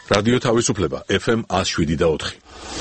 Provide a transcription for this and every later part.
რადიო თავისუფლება FM 107.4.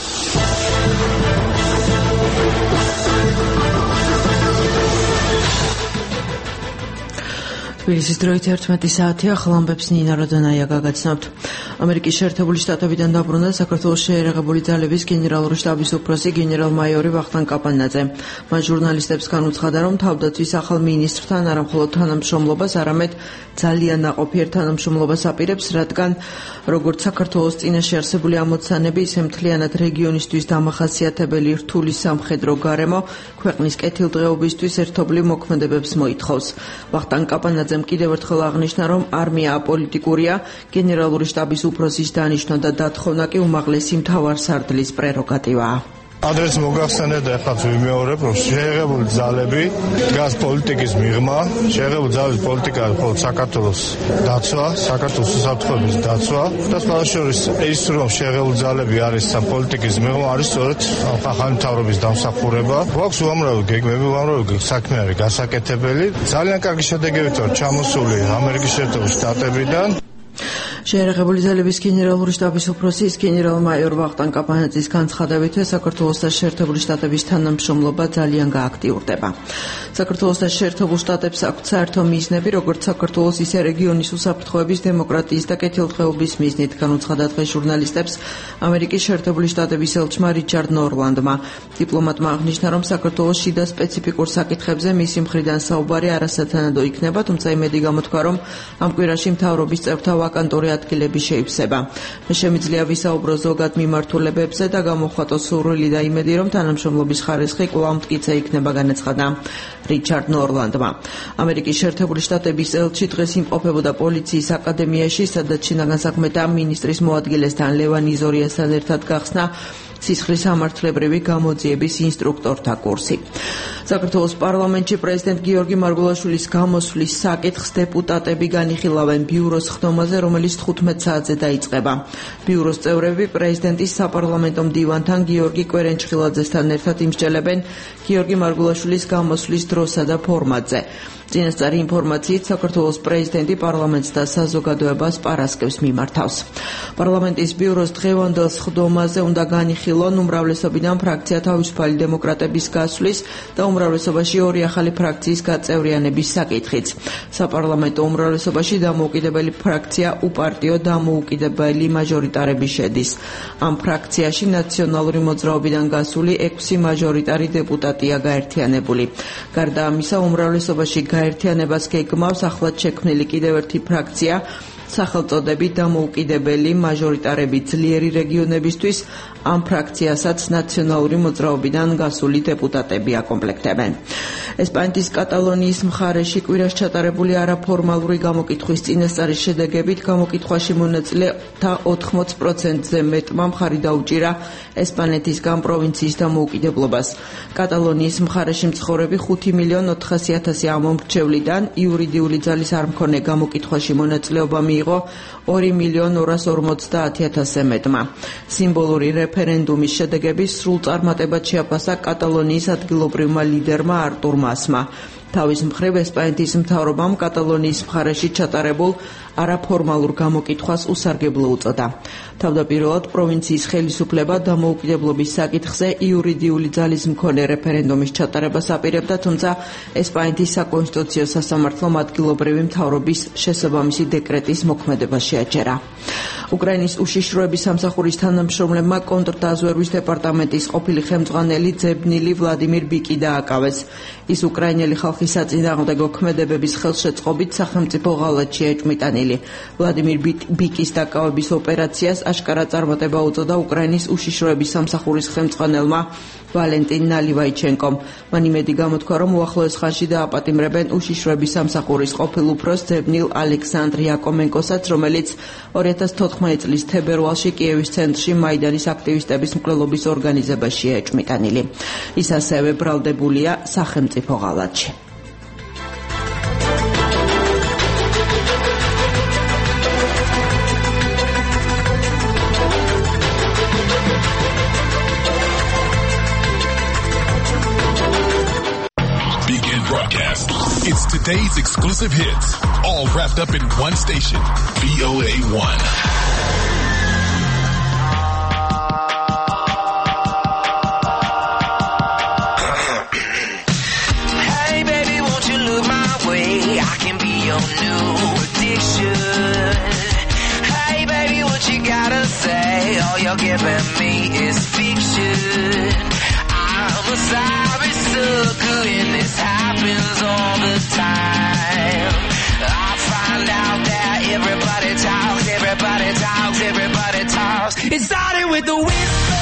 თბილისის დროით 11 საათია, ხალხამბებს ნინა როდანაია გაგაცნობთ. ამერიკის შეერთებული შტატებიდან დაბრუნდა საქართველოს შეერაღებული ძალების გენერალური შტაბის უფროსი გენერალ-მაიორი ვახტანგ კაპანაძე. მან ჟურნალისტებს განუცხადა, რომ თავდაცვის ახალ მინისტრთან არა მხოლოდ თანამშრომლობას, არამედ ძალიან ნაყოფიერ თანამშრომლობას აპირებს, რადგან როგორც საქართველოს წინაშე არსებული ამოცანები, ისე მთლიანად რეგიონისთვის დამახასიათებელი რთული სამხედრო გარემო ქვეყნის კეთილდღეობისთვის ერთობლივ მოქმედებებს მოითხოვს. ვახტანგ კაპანაძე კიდევ ერთხელ აღნიშნა, რომ არმია აპოლიტიკურია, გენერალური შტაბის უფროსის დანიშვნა და დათხოვნა კი უმაღლესი მთავარსარდლის პრეროგატივაა. ადრეს მოგახსენეთ და ახაც ვიმეორებ, რომ შეერაღებული ძალები დგას პოლიტიკის მიღმა, შეერაღებული ძალების პოლიტიკა მხოლოდ საქართველოს დაცვა, საქართველოს უსაფრთხოების დაცვა და სხვა შორის ის რომ შეერაღებული ძალები არის პოლიტიკის მიღმა, არის სწორედ ახალი მთავრობის დამსახურება. გვაქვს უამრავი გეგმები, უამრავი საქმე არის გასაკეთებელი. ძალიან კარგი შედეგებით ვარ ჩამოსული ამერიკის შეერთებული შტატებიდან. შეერაღებული ძალების გენერალური შტაბის უფროსის გენერალ-მაიორ ვახტანგ კაპანაძის განცხადებით, საქართველოს და შეერთებული შტატების თანამშრომლობა ძალიან გააქტიურდება. საქართველოს და შეერთებულ შტატებს აქვთ საერთო მიზნები, როგორც საქართველოს, ისე რეგიონის უსაფრთხოების, დემოკრატიის და კეთილდღეობის მიზნით, განუცხადა დღეს ჟურნალისტებს ამერიკის შეერთებული შტატების ელჩმა რიჩარდ ნორლანდმა. დიპლომატმა აღნიშნა, რომ საქართველოს შიდა სპეციფიკურ საკითხებზე მისი მხრიდან საუბარი არასათანადო იქნება, თუმცა იმედი გამოთქვა, რომ ამ კვირაში მთავრობის წევრთა ვაკანტური ადგილები შეივსება. მე შემიძლია ვისაუბრო ზოგად მიმართულებებზე და გამოხატო სურვილი და იმედი, რომ თანამშრომლობის ხარისხი კვლავ მტკიცე იქნება, განაცხადა რიჩარდ ნორლანდმა. ამერიკის შეერთებული შტატების ელჩი დღეს იმყოფებოდა პოლიციის აკადემიაში, სადაც შინაგან საქმეთა მინისტრის მოადგილესთან ლევან იზორიასთან ერთად გახსნა სისხლის სამართლებრივი გამოძიების ინსტრუქტორთა კურსი. საქართველოს პარლამენტში პრეზიდენტ გიორგი მარგულაშვილის გამოსვლის საკითხს დეპუტატები განიხილავენ ბიუროს ხდომაზე, რომელიც 15 საათზე დაიწყება. ბიუროს წევრები პრეზიდენტის საპარლამენტო მდივანთან გიორგი კვერენჩხილაძესთან ერთად იმსჯელებენ გიორგი მარგულაშვილის გამოსვლის დროსა და ფორმატზე. წინასწარი ინფორმაციით, საქართველოს პრეზიდენტი პარლამენტს და საზოგადოებას პარასკევს მიმართავს. პარლამენტის ბიუროს დღევანდელ ხდომაზე უნდა განიხილონ უმრავლესობიდან ფრაქცია თავისუფალი დემოკრატების გასვლის და უმრავლესობაში ორი ახალი ფრაქციის გაწევრიანების საკითხიც. საპარლამენტო უმრავლესობაში დამოუკიდებელი ფრაქცია უპარტიო დამოუკიდებელი მაჟორიტარები შედის. ამ ფრაქციაში ნაციონალური მოძრაობიდან გასული 6 მაჟორიტარი დეპუტატია გაერთიანებული. გარდა ამისა, უმრავლესობაში გაერთიანებას გეგმავს ახლად შექმნილი კიდევ ერთი ფრაქცია, სახელწოდებით დამოუკიდებელი მაჟორიტარები ძლიერი რეგიონებისთვის. ამ ფრაქციასაც ნაციონალური მოძრაობიდან გასული დეპუტატები აკომპლექტებენ. ესპანეთის კატალონიის მხარეში კვირას ჩატარებული არაფორმალური გამოკითხვის წინასწარი შედეგებით გამოკითხვაში მონაწილეთა 80%-ზე მეტმა მხარი დაუჭირა ესპანეთისგან პროვინციის დამოუკიდებლობას. კატალონიის მხარეში მცხოვრები 5.400.000 ამომრჩევლიდან იურიდიული ძალის არ მქონე გამოკითხვაში მონაწილეობა მიიღო 2.250.000-ზე მეტმა. სიმბოლური რეფერენდუმის შედეგები სრულ წარმატებად შეაფასა კატალონიის ადგილობრივმა ლიდერმა არტურ მასმა. თავის მხრივ ესპანეთის მთავრობამ კატალონიის მხარეში ჩატარებულ არაფორმალურ გამოკითხვას უსარგებლო უწოდა. თავდაპირველად პროვინციის ხელისუფლება დამოუკიდებლობის საკითხზე იურიდიული ძალის მქონე რეფერენდუმის ჩატარებას აპირებდა, თუმცა ესპანეთის საკონსტიტუციო სასამართლომ ადგილობრივი მთავრობის შესაბამისი დეკრეტის მოქმედება შეაჩერა. უკრაინის უშიშროების სამსახურის თანამშრომლებმა კონტრდაზვერვის დეპარტამენტის ყოფილი ხელმძღვანელი ძებნილი ვლადიმირ ბიკი დააკავეს. ის უკრაინელი ხალხის საწინააღმდეგო ქმედებების ხელშეწყობით სახელმწიფო ღალატშია ეჭვმიტანილი. ვლადიმირ ბიკის დაკავების ოპერაციას აშკარა წარმატება უწოდა უკრაინის უშიშროების სამსახურის ხელმძღვანელმა ვალენტინ ნალივაიჩენკომ. მან იმედი გამოთქვა, რომ უახლოეს ხანში დააპატიმრებენ უშიშროების სამსახურის ყოფილ უფროს ძებნილ ალექსანდრ იაკომენკოსაც, რომელიც 2014 წლის თებერვალში კიევის ცენტრში მაიდანის აქტივისტების მკვლელობის ორგანიზებაშია ეჭვმიტანილი. ის ასევე ბრალდებულია სახელმწიფო ღალატში. It's today's exclusive hits, all wrapped up in one station, VOA1. no new addiction. Hey baby, what you gotta say? All you're giving me is fiction. I'm a sorry sucker and this happens all the time. I find out that everybody talks, everybody talks, everybody talks. It started with the whisper.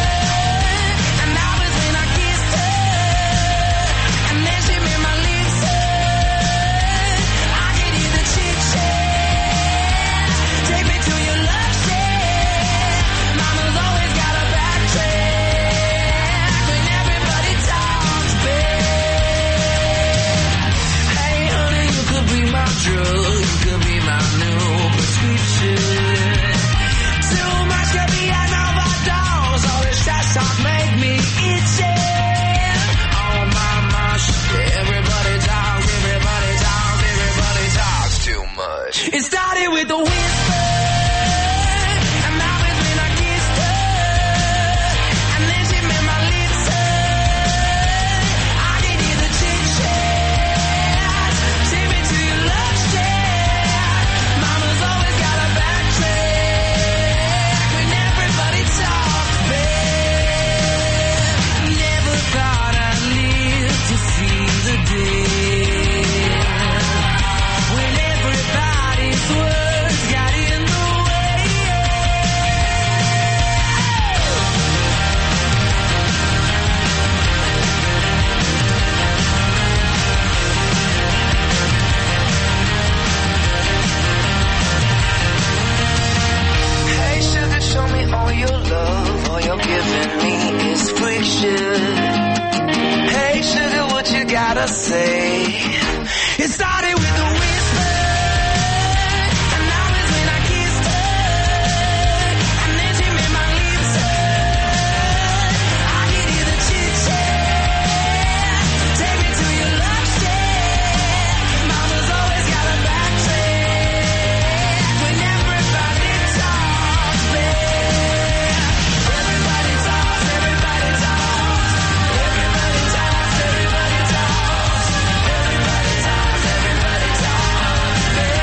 You could be my new prescription. Too much could be an overdose. All this trash talk make me itchy. Oh my shit. Everybody talks, everybody talks, everybody talks too much. It started with a whisper. And now it's when I kissed her. And then she made my lips hurt. I can hear the chit chat. Take me to your love. Mama's always got a backtrack when everybody talks back. Never thought I'd live to see the day when everybody's words got in the way. Hey sugar, show me all your love. All you're giving me is friction. Hey sugar, what you gotta say? It started with a whisper. And now it's when I kissed her. And then she made my lips hurt. I can hear the chit chat. Take me to your love shack. Mama's always got a backtrack when everybody talks back. Everybody talks, everybody talks. Everybody talks, everybody talks. Everybody talks, everybody talks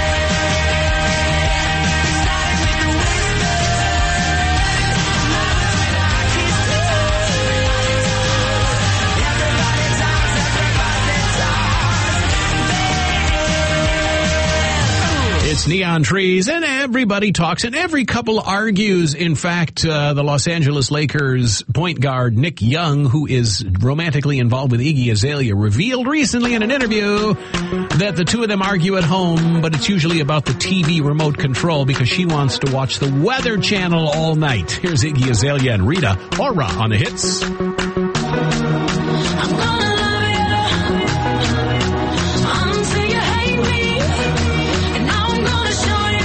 back. Started with the whisper. Now it's when I kissed her. Everybody talks, everybody talks. It's Neon Trees, and everybody talks, and every couple argues. In fact, the Los Angeles Lakers point guard Nick Young, who is romantically involved with Iggy Azalea, revealed recently in an interview that the two of them argue at home, but it's usually about the TV remote control because she wants to watch the Weather Channel all night. Here's Iggy Azalea and Rita Ora on the hits. I'm gonna love you until you hate me, and now I'm gonna show you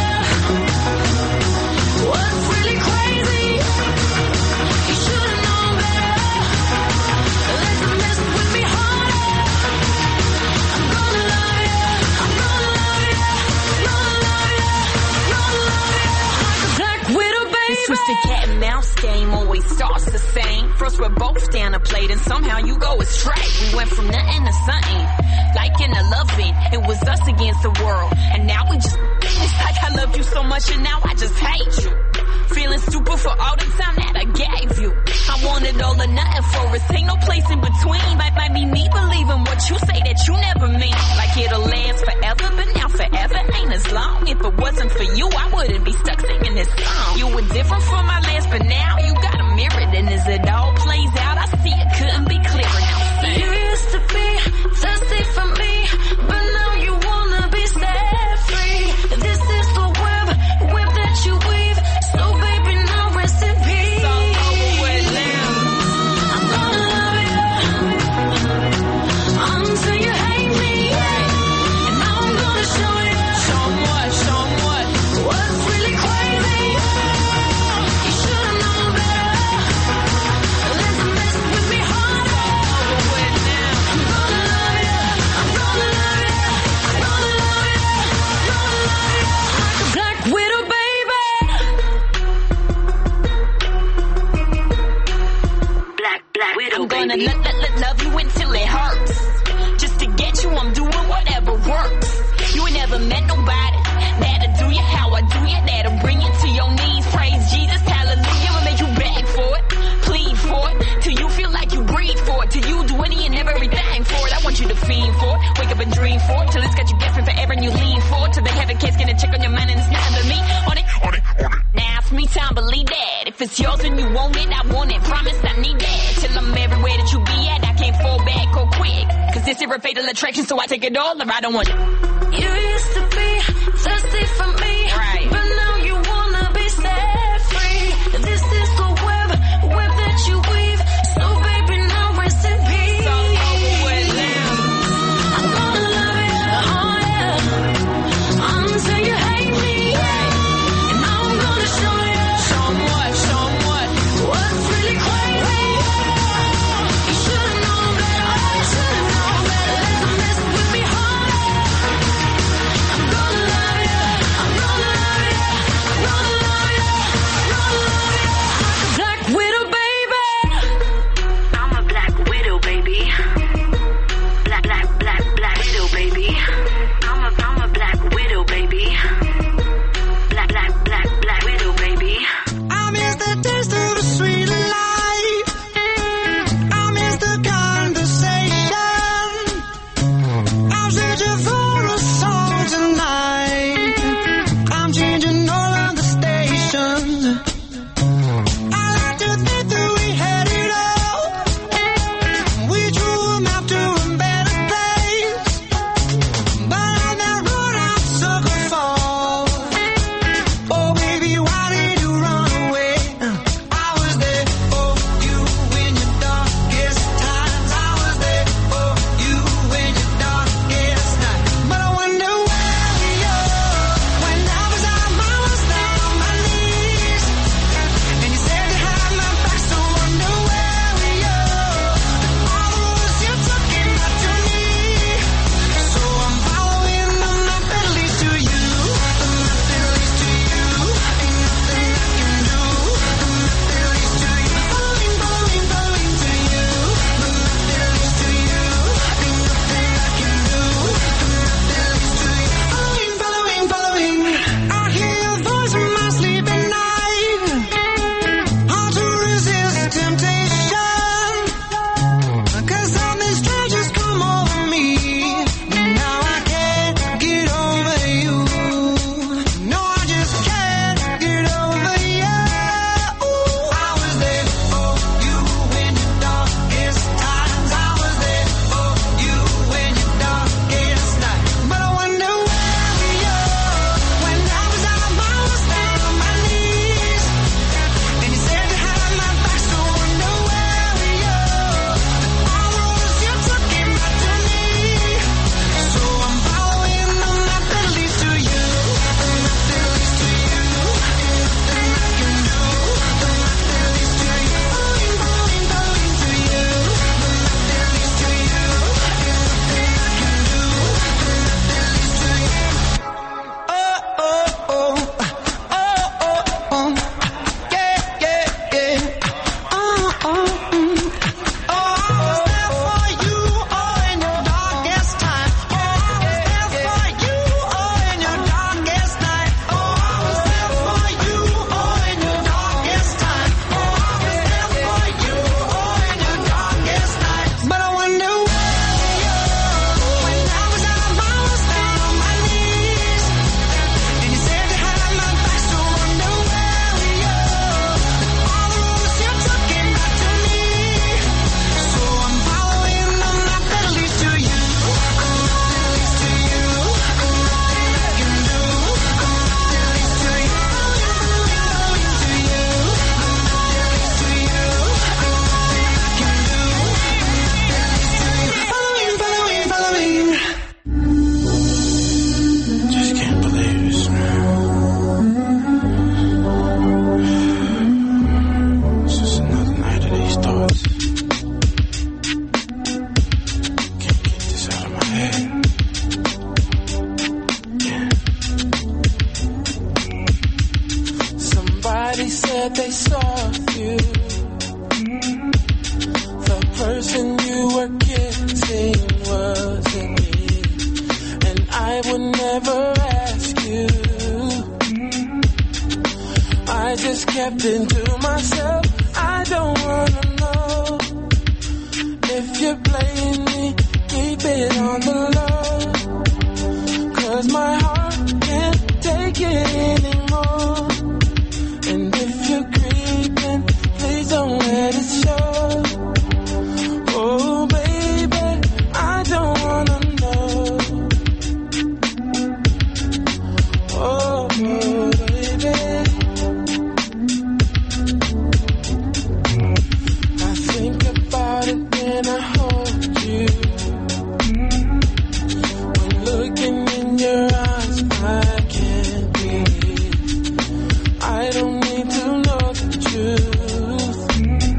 what's really crazy. You should've known better. Let them mess with me harder. I'm gonna love you. I'm gonna love you. Gonna love you. Gonna love you like a black widow, baby. This twisted cat and mouse game always starts the same. First we're both down a plate and somehow you go astray. We went from nothing to something, liking to loving. It was us against the world, and now we just, it's like I loved you so much and now I just hate you. Feeling stupid for all the time that I gave you. I wanted all or nothing for us, ain't no place in between. Might be me believing what you say that you never mean. Like it'll last forever, but now forever ain't as long. If it wasn't for you, I wouldn't be stuck singing this song. You were different from my last, but now you got a mirror. And as it all plays out, I see it couldn't be clearer. Now sing. You used to be thirsty for me, but now you wanna be set free. This is the web that you weave. So baby, now rest in peace. It's all over with now. I'm gonna love you until you hate me, and now I'm gonna show you. Show 'em what, show 'em what. What's really crazy? You should've known better. Let them mess with me harder. Over with now. I'm gonna love you. I'm gonna love you. I'm gonna love you. Gonna love you like a black widow, baby. Black widow, I'm gonna love you until it hurts. Just to get you, I'm doing whatever works. You ain't never lean forward till it's got you gasping for air and you lean forward till they have a case, get a check on your mind and it's nothing but me on it. Now it's me time, believe that. If it's yours and you want it, I want it. Promise I need that. Till I'm everywhere that you be at, I can't fall back or quick. Cause this is a fatal attraction, so I take it all or I don't want it. You used to be thirsty for me, Right. but now you wanna be set free. This is the web that you weave. So baby, now rest in peace. So over with now. I'm gonna love you, oh yeah, until you hate me, and I'm gonna show you what's really crazy. You should've known better, Let them mess with me harder. I'm gonna love you, I'm gonna love you, I'm gonna love you, like a black widow, baby. I'm a black widow, baby. Black widow, baby. I'm a black widow, baby. Black widow, baby. I miss the taste of the sweet life. I miss the conversation. I'm searching for a song tonight. I'm changing all of the stations. I like to think that we had it all. We drew a map to a better place. But on that road I took a fall. Oh baby, why did you run away? I was there for you in your darkest times. I was there for you in your darkest night. But I wonder where we are when I was down on my knees. And you said you had my back, so I wonder where we are. All the roads you took in not to me. So I'm following the map that leads to you. The map that leads to you. Ain't nothing I can do. The map that leads to you. Following to you. The map that leads to you. Ain't nothing I can do. The map that leads to you. Following. I hear your voice in my sleep at night. Hard to resist temptation. 'Cause something strange has come over me. Now I can't get over you. No, I just can't get over you. I was there for you in your darkest times. I was there for you in your darkest night. But I wonder where we are when I was down on my knees. And you said you had my back, so I wonder where we are. All the roads you took in not to me. So I'm following the map that leads to you. The map that leads to you. Ain't nothing I can do. The map that leads to you. Following to you. The map that leads to you. Ain't nothing I can do. The map that leads to you. But I wonder where we are when I was down on my knees. And you said you had my back, so I wonder where we are. All the roads you took in not to me. So I'm following the map that leads to you. The map that leads to you. Ain't nothing I can do. The map that leads to you. Following to you. The map that leads to you. Ain't nothing I can do. The map that leads to you. Following. Just can't believe this, man. It's just another night of these thoughts. Can't get this out of my head. Somebody said they saw you. The person you were kissing wasn't me. And I would never ask you. I just kept it to myself. I don't wanna know if you're playing me. Keep it on the low. 'cause my heart can't take it anymore. And if you're creeping, please don't let it show. Oh baby, I don't wanna know. Oh baby, I think about it when I hold you. When looking in your eyes, I can't breathe. I don't need to know the truth.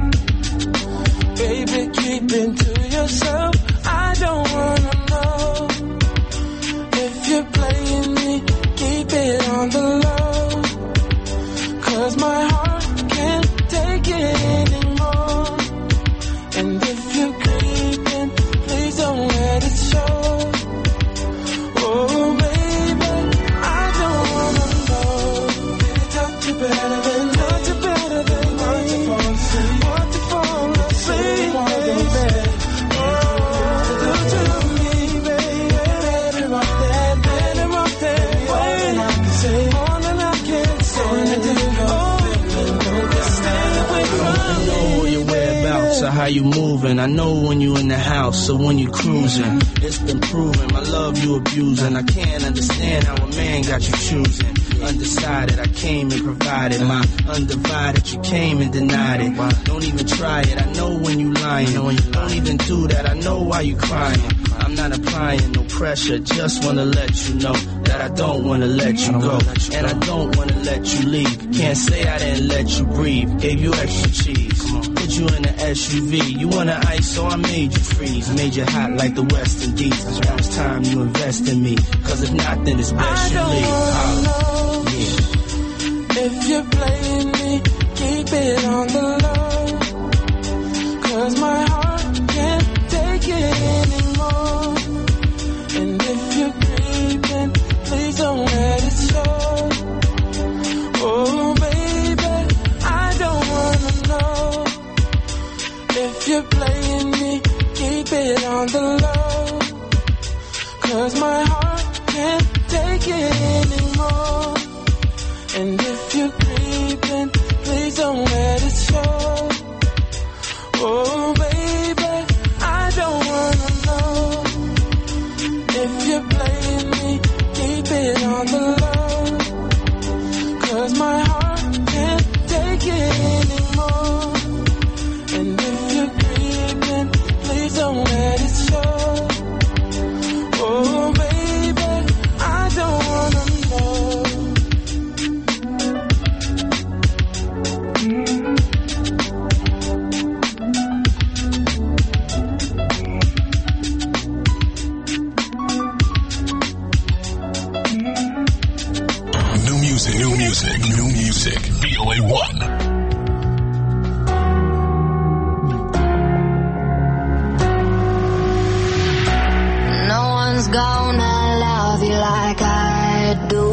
Baby, keep it to yourself. I don't wanna know. If you're playing me, keep it on the low. 'Cause my heart can't take it anymore. And if you're creeping, please don't let it show. Oh baby, I don't wanna know. Did it touch you better than touch you better than want to fall asleep? Want to fall asleep, baby. Oh, do to me, baby. Better off that way. More than I can say, more than I can say. Oh, just stay away from me. know your whereabouts or how you moving. I know when you in the house or when you cruising. It's been proven my love you abusing. I can't understand how a man got you choosing. Undecided, I came and provided my undivided. You came and denied it. Don't even try it. I know when you lying. Don't even do that. I know why you crying. I'm not applying no pressure. Just wanna let you know that I don't wanna let you go, and I don't wanna let you leave. Can't say I didn't let you breathe. Gave you extra cheese. Put you in an SUV. You wanna ice, so I made you freeze. Made you hot like the West Indies. Now it's time you invest in me. 'Cause if not, then it's best you leave. If you're playing me, keep it on the low. 'Cause my heart can't take it anymore. And if you're creeping, please don't let it show. Oh baby, I don't wanna know. If you're playing me, keep it on the low. 'Cause my heart can't take it anymore. And if you're creeping, please don't let it show. Oh baby, I don't wanna know. If you're playing me, keep it on the low. 'Cause my heart can't take it anymore. And if you're creeping, please don't let it show. Oh baby, I don't wanna know. New music. VOA1. No one's gonna love you like I do.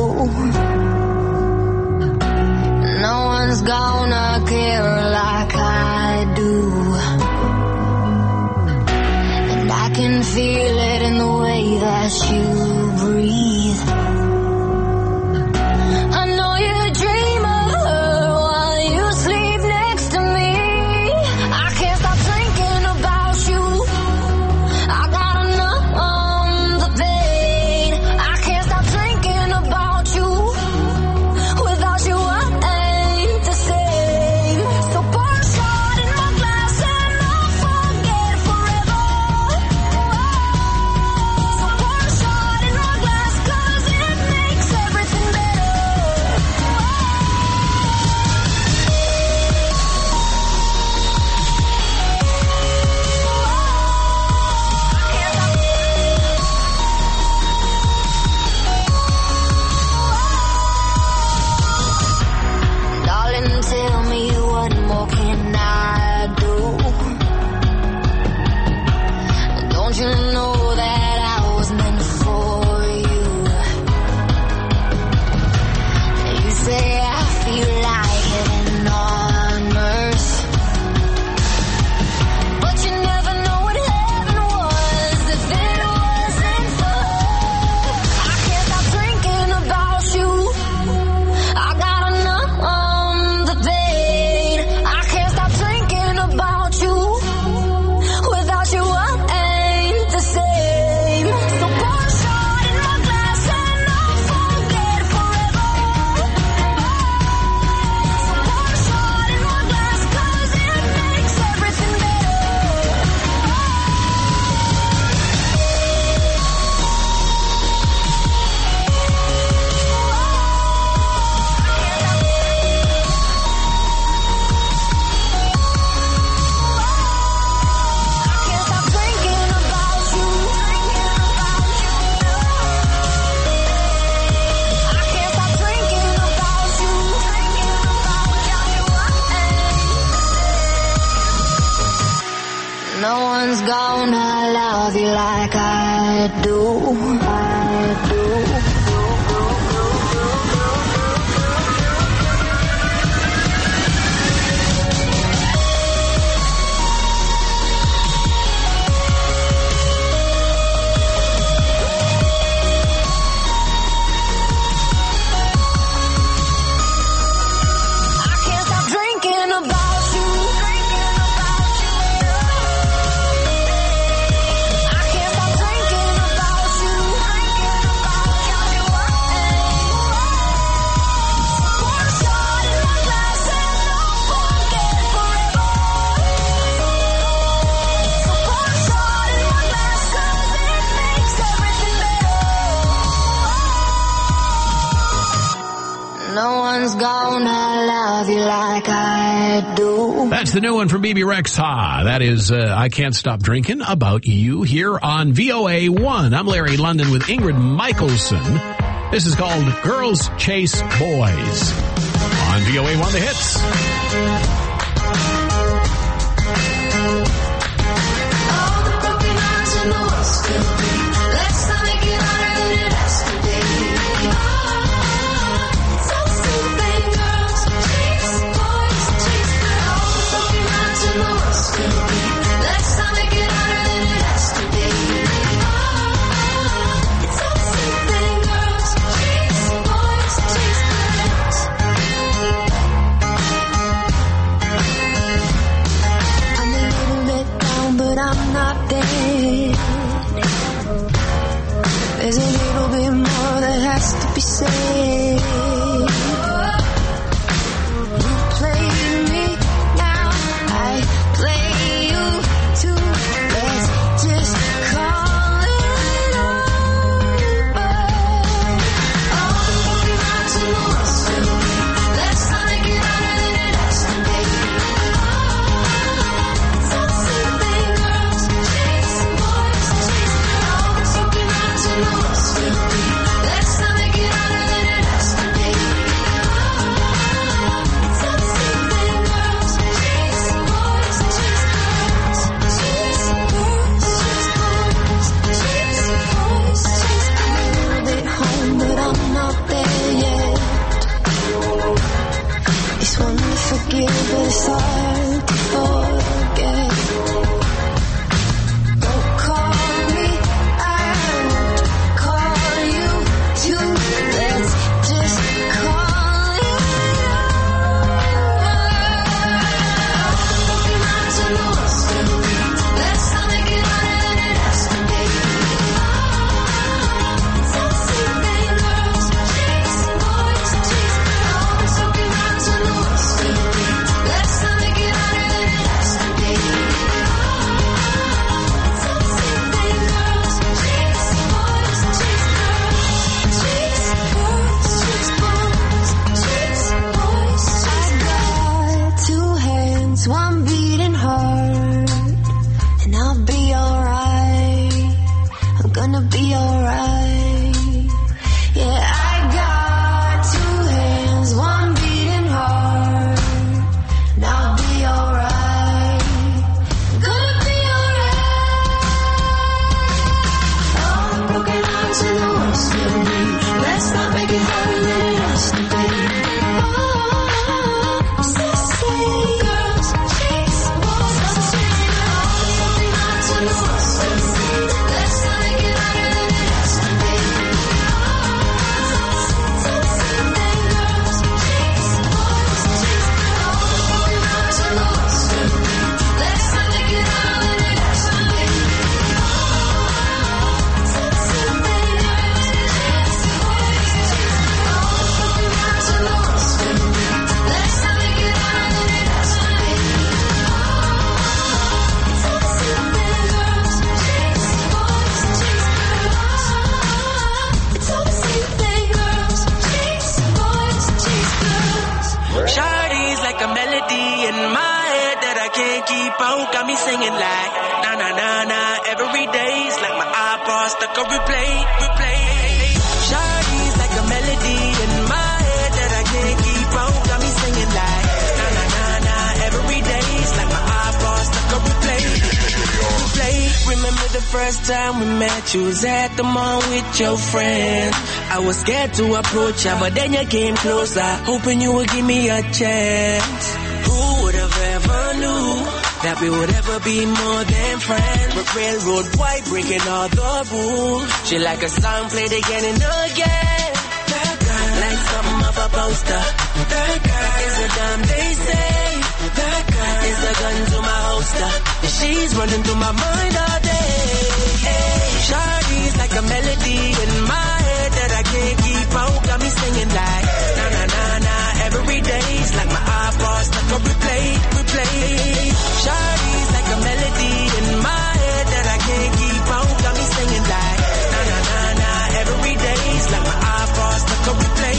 No one's gonna care like I do. And I can feel it in the way that you breathe. I know you dream of her while you sleep next to me. I can't stop thinking about you. I gotta numb the pain. I can't stop thinking about you. Without you, I ain't the same. So pour a shot in my glass and I'll forget forever. So pour a shot in my glass 'cause it makes everything better. Darling, tell me what more can I do? Don't you know that I was meant for you? You say I feel like heaven on earth, but you never know what heaven was if it wasn't for her. I can't stop like I do. I can't stop drinking about you. I can't stop drinking about you. Got me wanting. Pour a shot in my glass and I'll forget forever. So pour a shot in my glass 'cause it makes everything better. No one's gonna love you like I do. That's the new one from BB Rexha. That is I Can't Stop Drinking About You here on VOA1. I'm Larry London with Ingrid Michaelson. This is called Girls Chase Boys on VOA1 The Hits. All the broken hearts in the world still beat. Let's not make it harder than it has to be. It's all the same thing, girls. Chase boys, chase girls. All the broken hearts in the world still beat. Let's not make it harder than it has to be. It's all the same thing, girls. Chase boys, chase girls. I'm a little bit down, but I'm not dead. There's a little bit more that has to be said. You play me now, I play you too. Let's just call it over. All the broken hearts in the world still beat. Let's not make it harder than it has to be. It's all the same thing, girls. Chase boys, chase girls. All the broken hearts in the world still beat. Let's not make it harder than it has to be. It's all the same thing, girls. Chase boys, chase girls. Chase boys, chase boys. Chase boys, chase girls. I'm a little bit home, but I'm not there yet. It's one to forgive, but it's hard to forget. Don't call me, I won't call you too. Let's just call it over. Broken hearts in the world still beat. Let's not make it harder than it has to be. It's all the same thing, girls. Chase boys, chase girls. Broken hearts in the world still beat. Let's not make it harder than it has to be. It's all the same thing, girls. Chase boys, chase girls. Chase boys, chase boys. Chase boys, chase girls. I got two hands, one beating hard, and I'll be alright. I'm gonna be alright. Yeah, I got two hands, one beating hard, and I'll be alright. I'm gonna be alright. All the broken hearts in the world still beat. Let's not make it harder than it has to be. It's all the same, girls. Chase boys, chase girls. All the broken hearts in the world still beat. Let's not make it harder than it has to be. It's all the same thing, girls. Chase boys, chase girls. All the broken hearts in the world still beat. Let's not make it harder than it has to be. It's all the same thing, girls. Chase boys, chase girls. All the broken hearts in the world still beat. Let's not make it harder than it has to be. It's all the same thing, girls. Chase boys, chase girls. It's all the same thing, girls. Chase boys, chase girls. Shawty's like a melody in my head that I can't keep out. Got me singing like na na na na every day's like my iPod stuck on replay. Shawty's like a melody in my head that I can't keep out. Got me singing like na na na na every day's like my iPod stuck on replay. Remember the first time we met, you was at the mall with your friends. I was scared to approach her, but then you came closer, hoping you would give me a chance. Who would have ever knew that we would ever be more than friends? But railroad white, breaking all the rules. She like a song played again and again. That girl, like something of a poster. That girl is a damn they say. That girl is a gun to my holster. And she's running through my mind all day. Hey, Shawty's like a melody in my head that I can't keep out. Got me singing like na na na na every day's like my iPod stuck on replay. Shawty's like a melody in my head that I can't keep out. Got me singing like na na na na every day's like my iPod stuck on replay.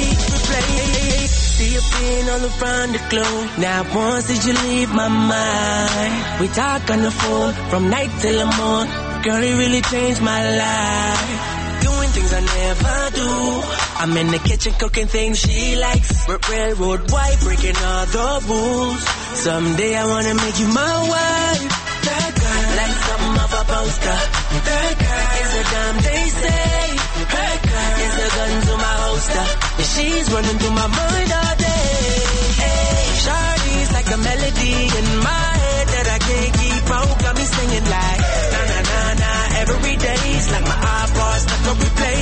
See you being all around the globe. Now once did you leave my mind? We talk on the phone from night till the morning. Girl, it really changed my life. Doing things I never do. I'm in the kitchen cooking things she likes. Railroad white, breaking all the rules. Someday I wanna make you my wife. That girl, like something of a poster. That girl is a damn they say. That girl is a gun to my holster. And she's running through my mind all day. Hey, Shawty's like a melody in my head that I can't keep out. Got me singing like na na na na every day's like my iPod stuck on replay.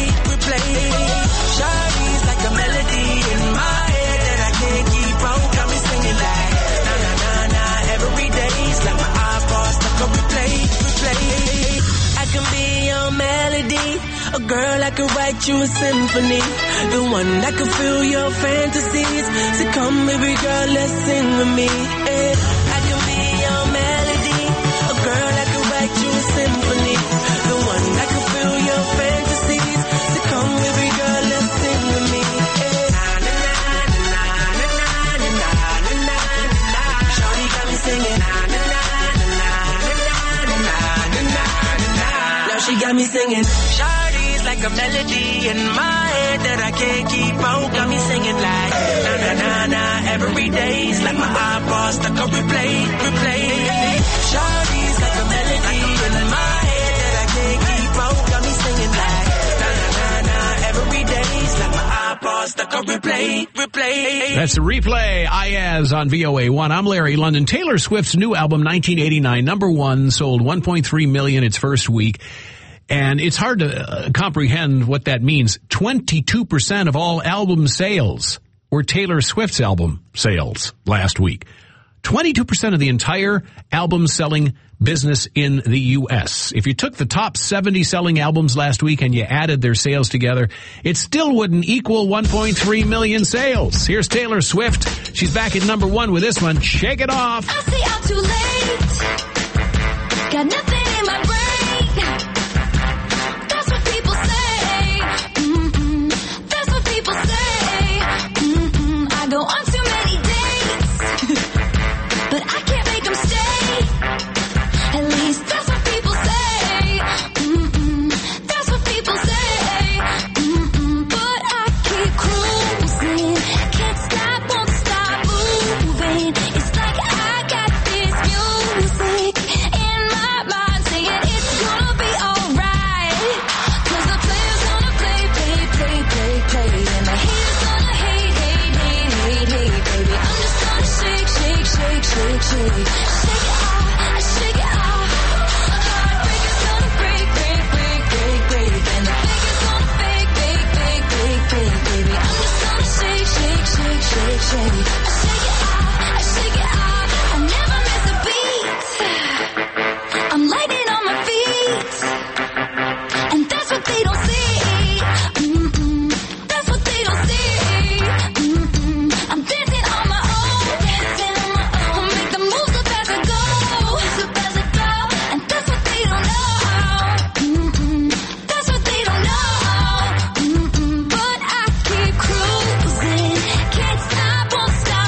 Shawty's like a melody in my head that I can't keep out. Got me singing like na na na na every day's like my iPod stuck on replay. I can be your melody, a girl I can write you a symphony, the one that can fill your fantasies. So come baby girl, let's sing with me. I can be your melody, a girl I can write you a symphony, the one that can fill your fantasies. So come baby girl, let's sing with me. Shawty got me singing. Now she got me singing. Shawty's like a melody in my head that I can't keep out. Got me singing like na na na na every day's like my iPod stuck on replay. Shawty's like a melody in my head that I can't keep out. Got me singing like na na na na every day's like my iPod stuck on replay. That's the Replay, Ayaz on VOA1. I'm Larry London. Taylor Swift's new album, 1989, number one, sold 1.3 million its first week. And it's hard to comprehend what that means. 22% of all album sales were Taylor Swift's album sales last week. 22% of the entire album selling business in the U.S. If you took the top 70 selling albums last week and you added their sales together, it still wouldn't equal 1.3 million sales. Here's Taylor Swift. She's back at number one with this one, Shake It Off. I say I'm too late. Got nothing in my brain. That's what people say. That's what people say. I go on too many dates, but I can't make them stay. At least that's what people say. That's what people say. But I keep cruising. Can't stop, won't stop moving. It's like I got this music in my mind saying it's gonna be alright. 'Cause the player's gonna play. And the haters gonna hate. Baby, I'm just gonna shake. Shake it off, shake it off. Heartbreaker's gonna break. And the faker's gonna fake. Baby, I'm just gonna shake. I shake it off. I never miss a beat. I'm lighting on my feet. And that's what they don't see. That's what they don't see. I'm dancing on my own. Make the moves up as I go. And that's what they don't know. That's what they don't know. But I keep cruising. Can't stop, won't stop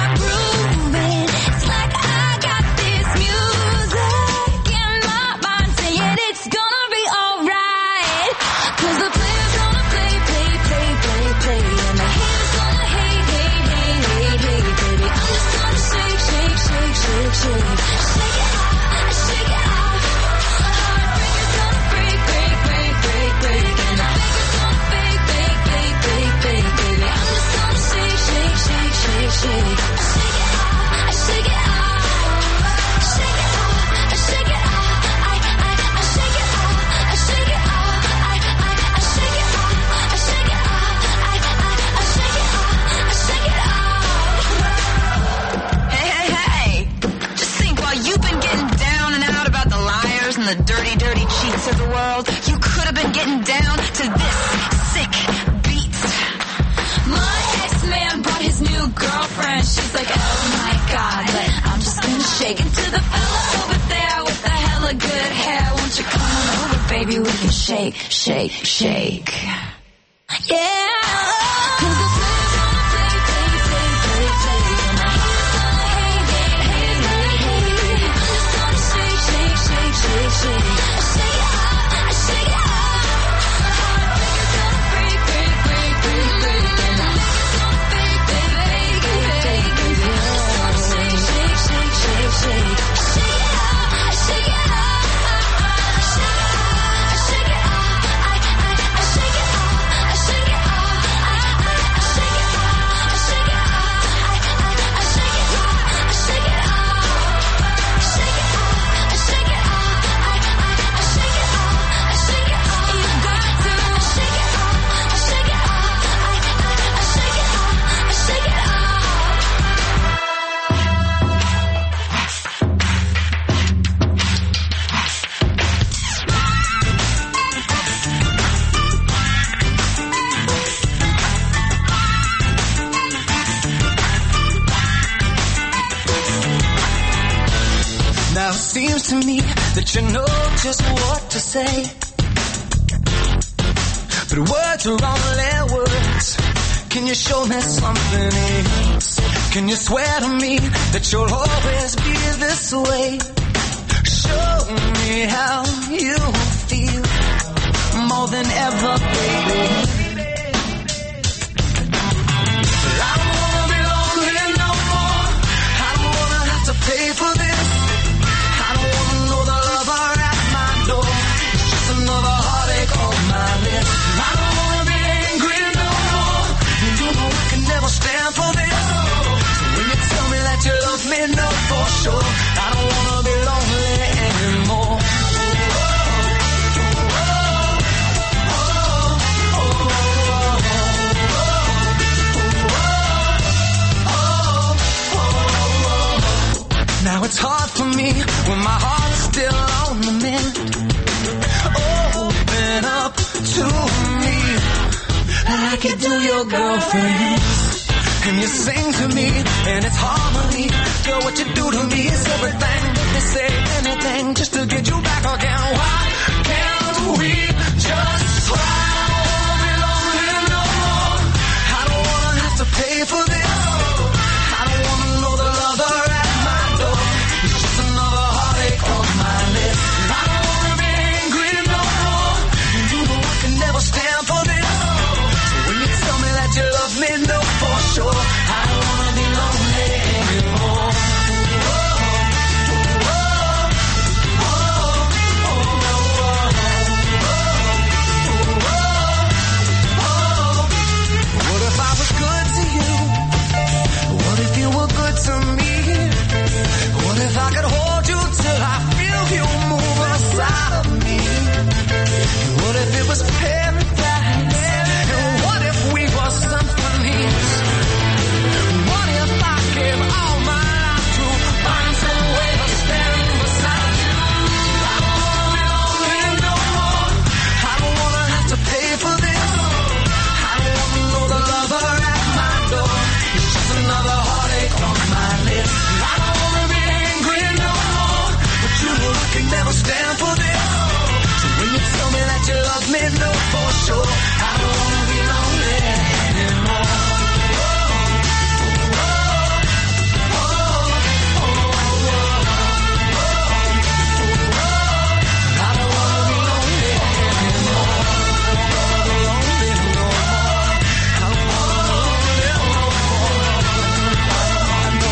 shake, shake, shake. Yeah. Now it seems to me that you know just what to say, but words are only words. Can you show me something else? Can you swear to me that you'll always be this way? Show me how you feel more than ever, baby. I don't wanna be lonely no more. I don't wanna have to pay for this. Another heartache on my list. I don't wanna be angry no more. You know I can never stand for this. So when you tell me that you love me, know for sure I don't wanna be lonely anymore. Now it's hard for me when my heart is still on the mend. Open up to me like you do your girlfriend. And you sing to me and it's harmony. Girl, what you do to me is everything. Let me say anything just to get you back again. Why can't we just try? I don't wanna be lonely no more. I don't wanna have to pay for this. I don't wanna know the lover at my door. It's just another heartache on my list. I don't wanna be angry no more. You know I can never stand for this. So when you tell me that you love me, know for sure I don't wanna be lonely anymore. What if I was good to you? What if you were good to me? What if I could hold you till I feel you move inside of me? What if it was paradise? And what if we were symphonies? What if I gave all my life to find some way to stand beside you? I don't wanna be lonely no more. I don't wanna have to pay for this. I don't wanna know the lover at my door. It's just another heartache on my list. I don't wanna be angry no more, but you can never stand for this. So when you tell me that you love me, know for sure I don't wanna be lonely anymore. I don't wanna be lonely anymore. I don't wanna be lonely no more. I don't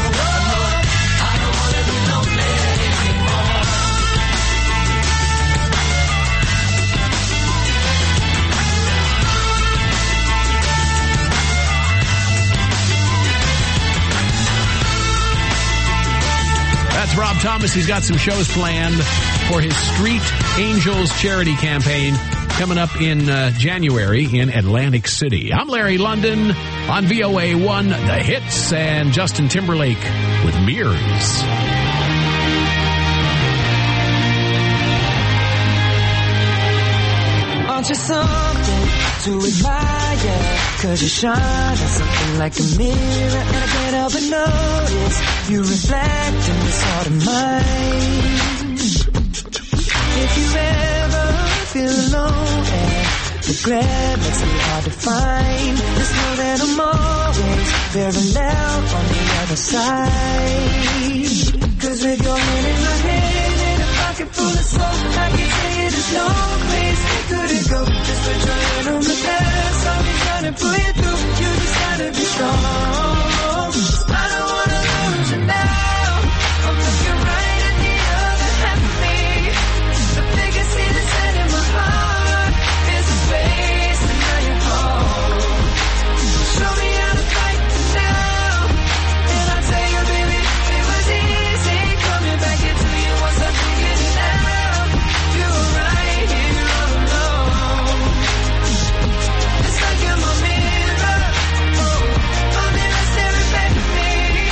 wanna be lonely anymore. That's Rob Thomas. He's got some shows planned for his Street Angels charity campaign coming up in January in Atlantic City. I'm Larry London on VOA1, The Hits, and Justin Timberlake with Mirrors. Aren't you something to admire? 'Cause you shine on something like a mirror, and I can't help but notice you reflect in this heart of mine. If you ever feel alone, and regret makes me hard to find. Just know that I'm always very loud on the other side. Cause with your hand in my hand and a pocket full of soap, I can tell you there's no place we couldn't go. Just put your hand on the past, I'll be trying to pull you through. You just gotta be strong. I don't wanna lose you now. I'm looking right at the other half of me. The biggest thing that's set in my heart is the space, and now you're home. Show me how to fight now, and I'll tell you, baby, it was easy coming back into you once I figured it out. You were right here all alone. It's like you're my mirror, my mirror staring back at me.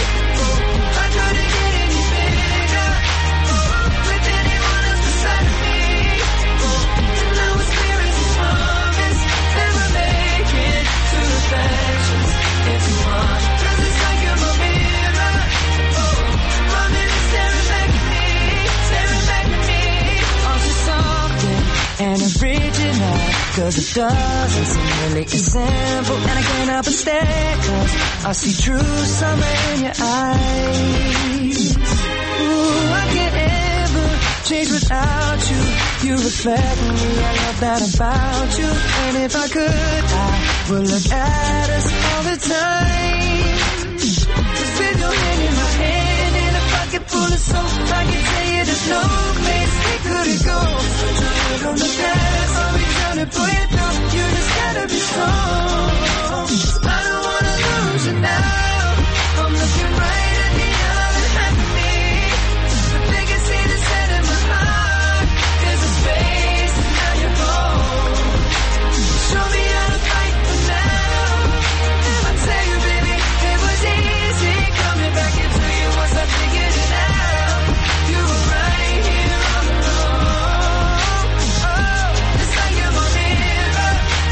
I couldn't get any bigger with anyone else beside me. And now it's clear as a promise that we're making two reflections into one. 'Cause it's like you're my mirror, my mirror staring back at me, staring back at me. Oh, she's something and original, 'cause it doesn't seem really as simple. And I can't help but stare, 'cause I see true summer in your eyes. Ooh, I can't ever change without you. You reflect me, I love that about you. And if I could, I would look at us all the time. 'Cause with your hand in my hand and a pocket full of soap, I can tell you there's no place we couldn't go. Put your head on the past, I'll be trying to pull you through. You just gotta be strong. I don't wanna lose you now. I'm looking right at the other half of me. The biggest thing that's set in my heart is a space, and now you're home. Show me how to fight for now. I tell you, baby, it was easy coming back into you once I figured it out. You were right here all alone. Oh, it's like you're my mirror,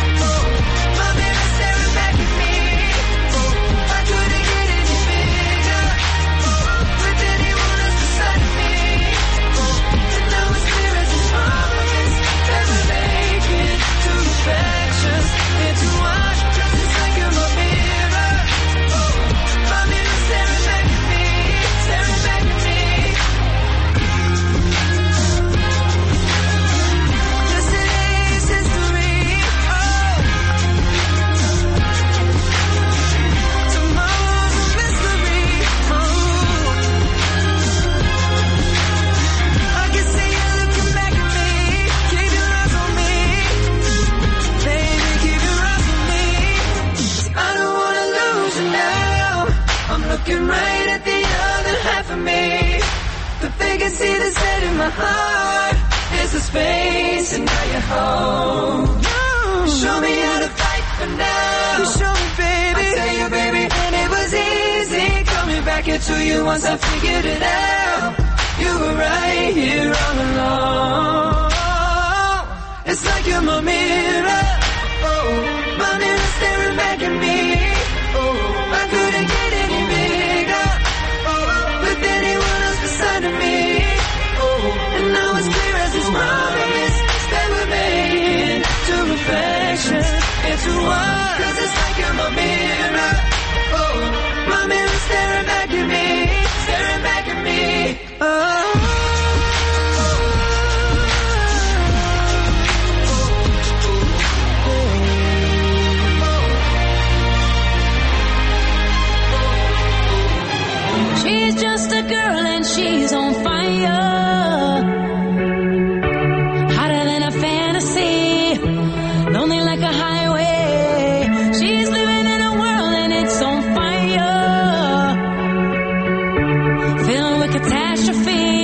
my mirror staring back at me. I couldn't get any bigger with anyone else beside me. And now it's clear as a promise that we're making two reflections into one. 'Cause it's like you're my mirror, my mirror staring back at me, staring back at me. Yesterday's history, tomorrow's a mystery. I can see you looking back at me. Keep your eyes on me, baby, keep your eyes on me. 'Cause I don't wanna lose you now. I'm looking right at the other half of me. The biggest thing that's set in my heart is the space, and now you're home. Show me how to fight for now. You show me, baby. I tell you, baby, and it was easy coming back into you once I figured it out. You were right here all along. It's like you're my mirror, my mirror staring back at me. I couldn't get any bigger with anyone else beside me. And now it's clear as this promise that we're making two reflections into one. 'Cause it's like you're my mirror, my mirror staring back at me, staring back at me. She's just a girl and she's on fire. Hotter than a fantasy, lonely like a highway. She's living in a world and it's on fire, filled with catastrophe.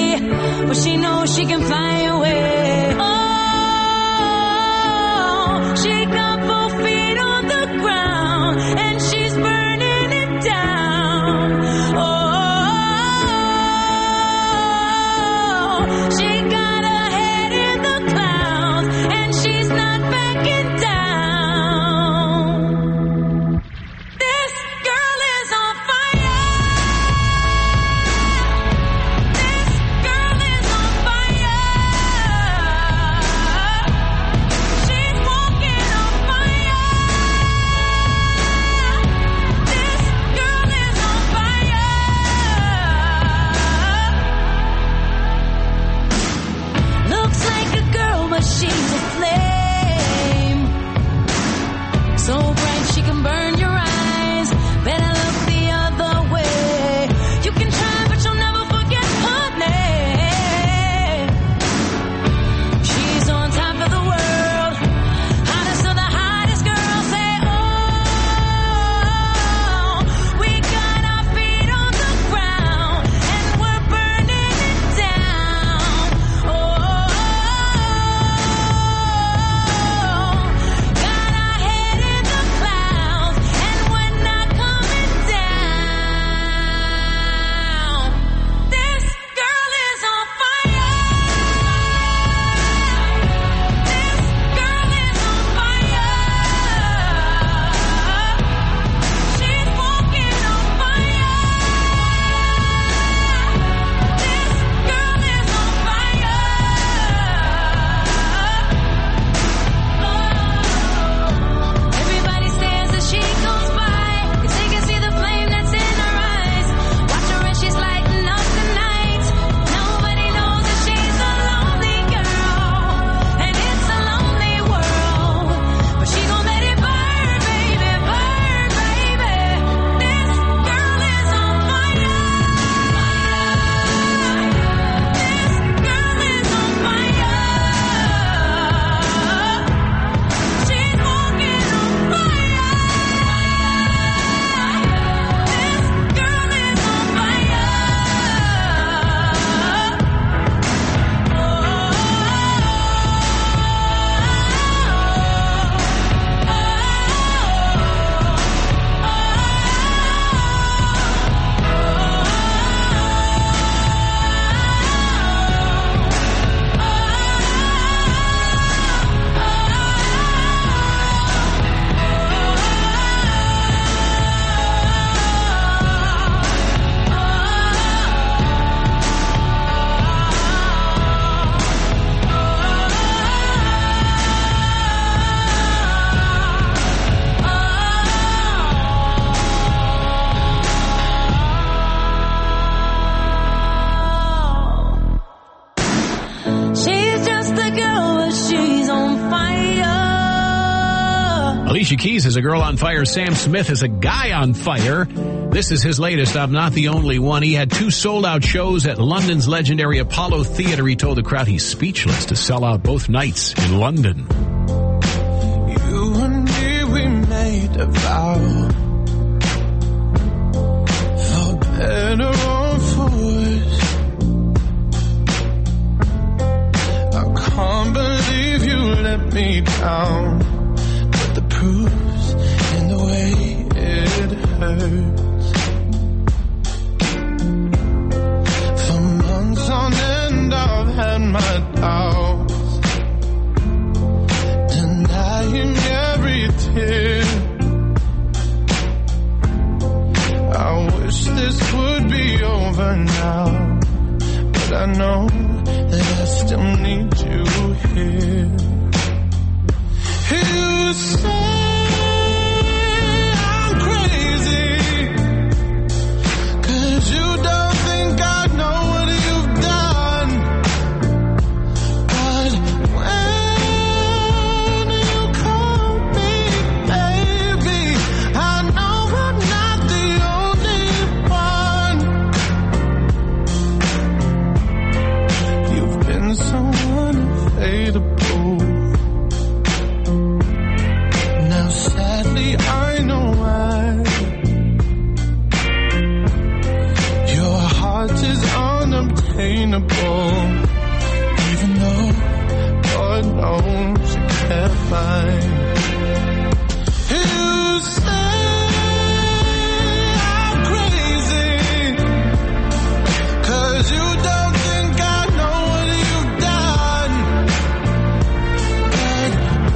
Alicia Keys is a girl on fire. Sam Smith is a guy on fire. This is his latest. I'm not the only one. He had 2 sold-out shows at London's legendary Apollo Theatre. He told the crowd he's speechless to sell out both nights in London. You and me, we made a vow. For better or for worse. I can't believe you let me down. But the proof's in the way it hurts. For months on end, I've had my doubts. Denying every tear. I wish this would be over now. But I know that I still need you here. You say I'm crazy, 'cause you don't think I know what you've done. But when you call me baby, I know I'm not the only one. You've been so unfadable. Sadly, I know why. Your heart is unobtainable. Even though God knows you can't find. You say I'm crazy, 'cause you don't think I know what you've done. But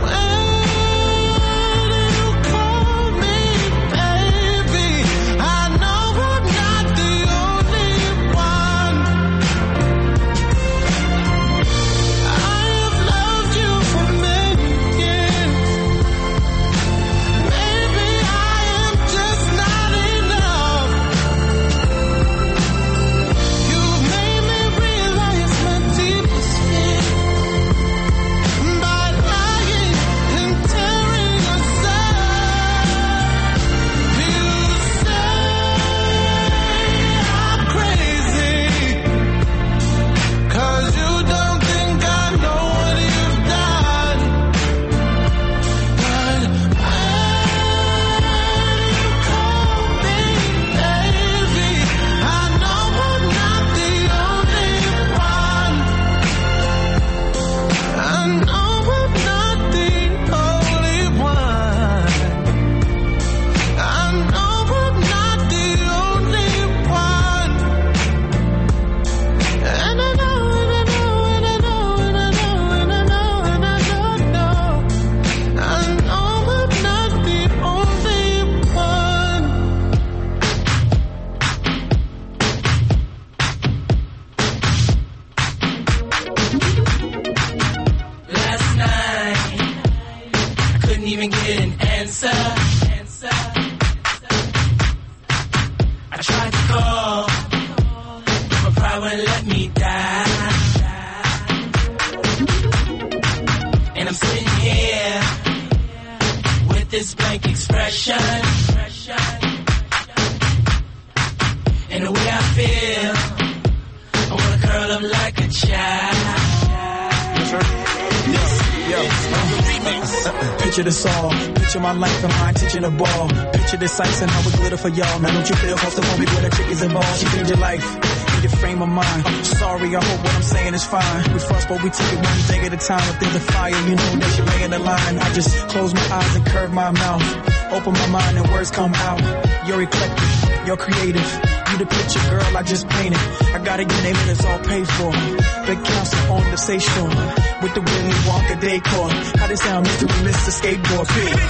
Picture this all. Picture my life and mine teaching the ball. Picture the sights and how it glitter for y'all. Now don't you feel claustrophobic when a chick is involved? She changed your life, in your frame of mind. I'm sorry, I hope what I'm saying is fine. We fuss, but we take it one day at a time. If there's a fire, you know that you're laying the line. I just close my eyes and curve my mouth. Open my mind and words come out. You're eclectic, you're creative. You the picture, girl, I just painted. I gotta get name and it's all paid for. Big council on the station with the Willy Wonka decor. How they sound, Mr. Skateboard.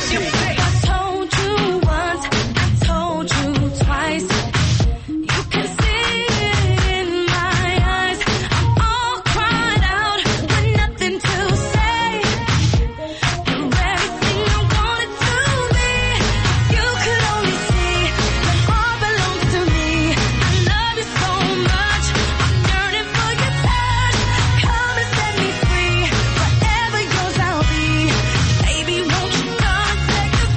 I told you once, I told you twice. You can see it in my eyes. I'm all cried out with nothing to say. You're everything I wanted to be. You could only see your heart belongs to me. I love you so much, I'm yearning for your touch. Come and set me free, forever yours I'll be. Baby, won't you come and take a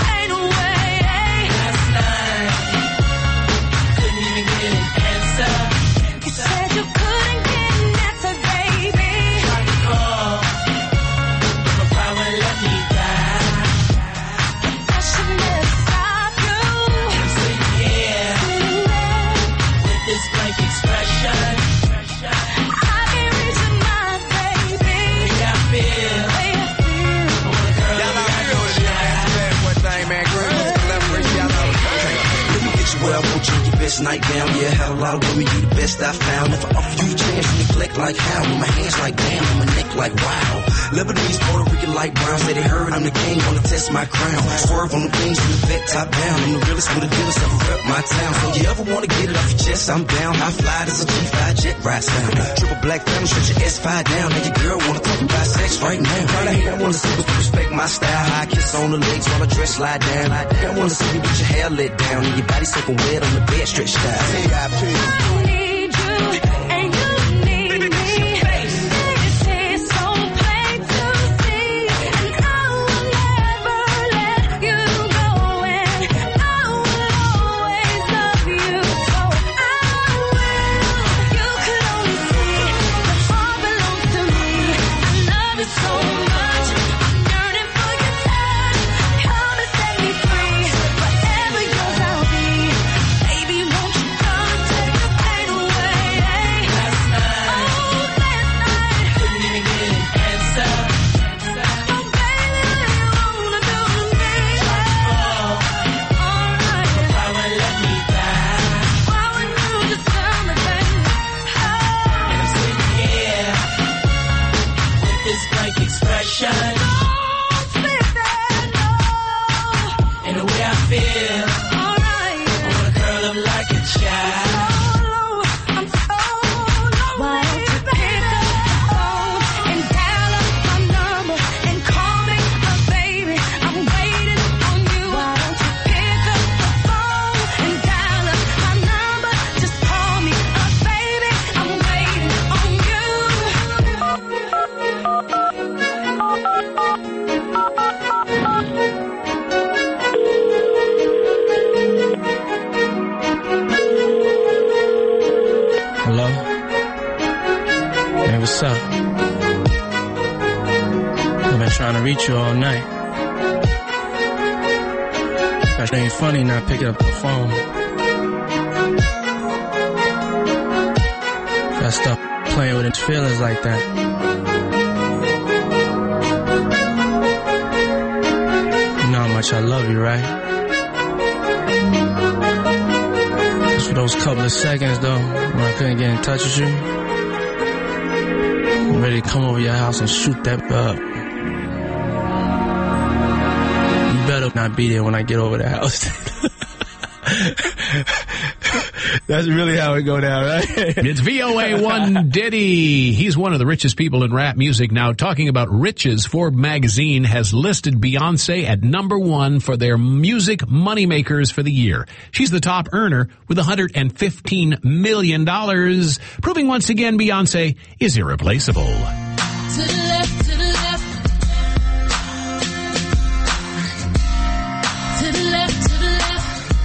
best nightgown. Yeah, had a lot of women, you the best I found. If I offer you a chance, you neglect like how? With my hands like damn, and my neck like wow. Lebanese, Puerto Rican, light brown. Say they heard I'm the king, wanna test my crown. Swerve on the things from the vet top down. I'm the realest with the dealest, ever rep my town. So you ever wanna get it off your chest, I'm down. High fly, this a G5 jet ride sound. Triple black family, stretch your S5 down. And your girl wanna talk about sex right now. All I hate, I wanna see what you respect my style. High kiss on the legs while I dress slide down. I wanna see you with your hair let down and your body soaking wet on the bed stretched out. I need you, and you need me. This is so plain to see, and I will never let you go, and I will always love you, so I will. You could only see that all belongs to me. I love you so much, I'm yearning for your touch. Come and set me free, forever yours I'll be. Baby, won't you come and take the pain away? Last night, couldn't even get an answer. Oh, baby, you wanna do me? Alright, but why would let me die? Why would you just tell me, baby? And I'm sitting here with this blank expression. Don't say that, no. And the way I feel, alright, I wanna curl up like a child. I'm so low. Why don't you pick up the phone and dial up my number and call me a baby? I'm waiting on you. Why don't you pick up the phone and dial up my number? Just call me a baby. I'm waiting on you. Hello? Hey, what's up? I've been trying to reach you all night. That ain't funny not picking up the phone. Gotta stop playing with its feelings like that. You know how much I love you, right? Just for those couple of seconds, though, when I couldn't get in touch with you, I'm ready to come over your house and shoot that up. You better not be there when I get over the house. That's really how it go down, right? It's VOA1 Diddy. He's one of the richest people in rap music. Now, talking about riches, Forbes magazine has listed Beyonce at #1 for their music moneymakers for the year. She's the top earner with $115 million, proving once again Beyonce is irreplaceable. To the left, to the left. To the left, to the left.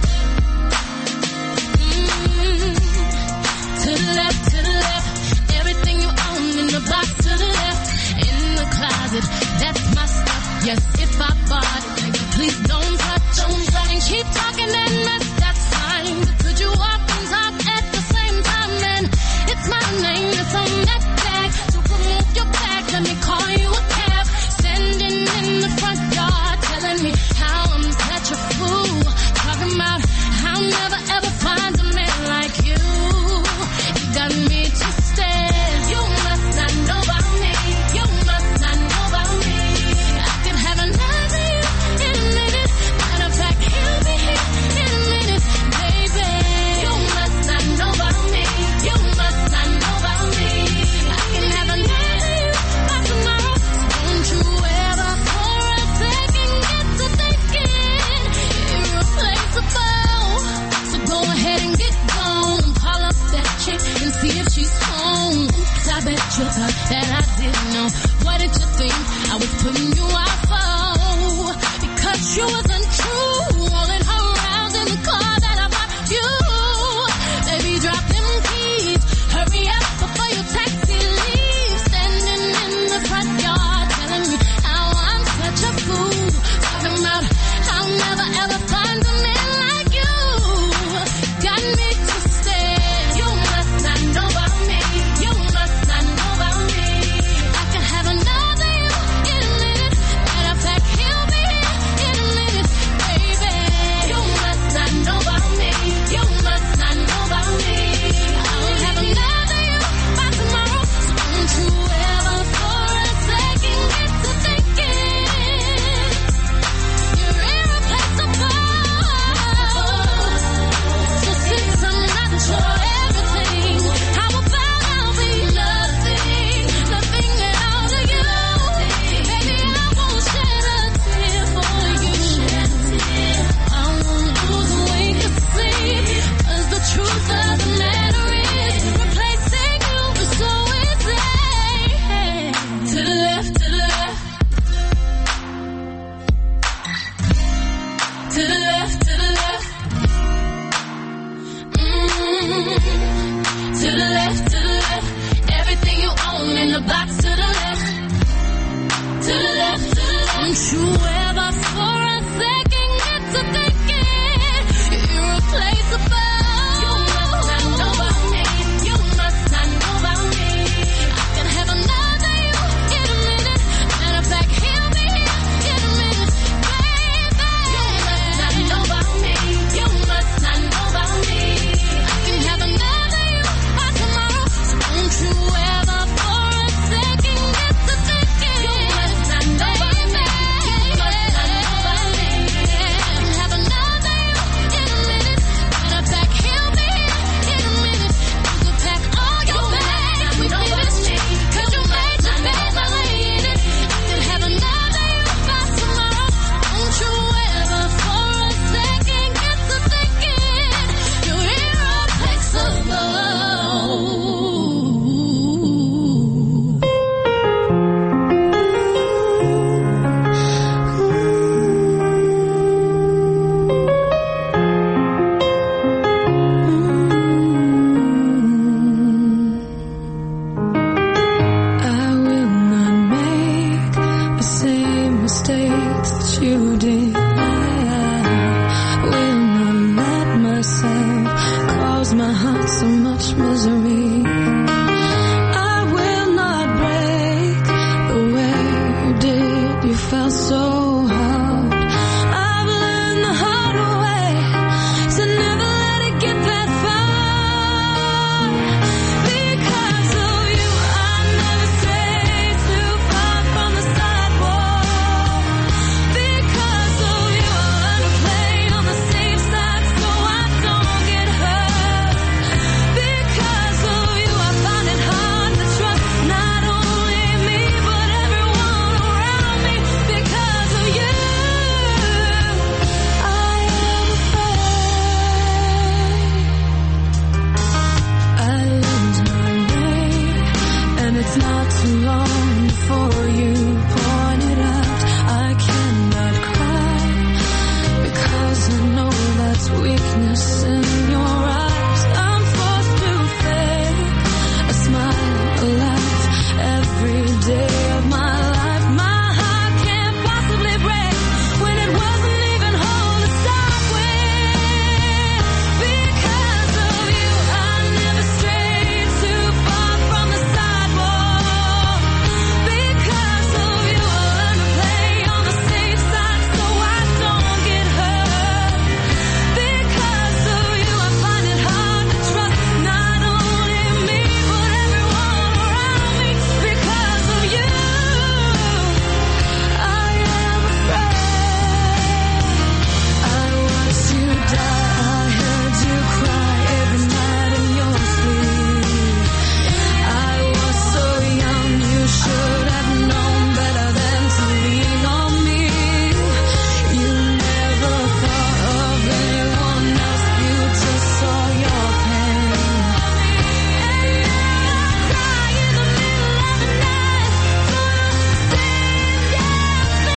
To the left, to the left. Everything you own in the box to the left. In the closet, that's my stuff. Yes, if I bought it, nigga, please don't touch. And keep talking and that's fine. But could you walk and talk at the same time? And it's my name that's on that tag. So remove your bag, let me call you a cab. Standing in the front yard, telling me how I'm such a fool. Talking about I'll never ever find a man like you. You got me twisted. You must not know about me. You must not know about me. I could have another you in a minute. Matter of fact, he'll be here in a minute, baby. You must not know about me. You must not know about me. I can have another you by tomorrow. So don't you ever for a second get to thinking irreplaceable. So go ahead and get gone. Call up that chick and see if she's home. Oops, I bet you thought that I didn't know. What did you think I was putting you out for? Because you wasn't true. Rolling around in the car that I bought you. Baby, drop them keys. Hurry up before your taxi leaves. Standing in the front yard telling me how I'm such a fool. Talking about I'll never ever find a man like you. Got me twisted. You must not know about me. You must not know about me. I can have another you in a minute. Matter of fact, he'll be here in a minute, to the left, to the left. Everything you own in the box to the left, to the left, to the left. Don't you ever for a second get to thinking you're irreplaceable. You must not know about me. You must not know about me. I can have another you in a minute. Matter of fact, he'll be here in a minute, baby. You must not know about me. You must not know about me. I can have another you by tomorrow. So don't you ever for a second get to thinking you must not know about me. You must not know about me. I can have another you in a minute. Matter of fact, he'll be here in a minute. You can pack all your bags and we finish me. 'Cause you made the family in it. I can have another you by tomorrow. Don't you ever for a second get to thinking you're irreplaceable. I will not make the same mistakes that you did. I will not let myself cause my heart so much misery.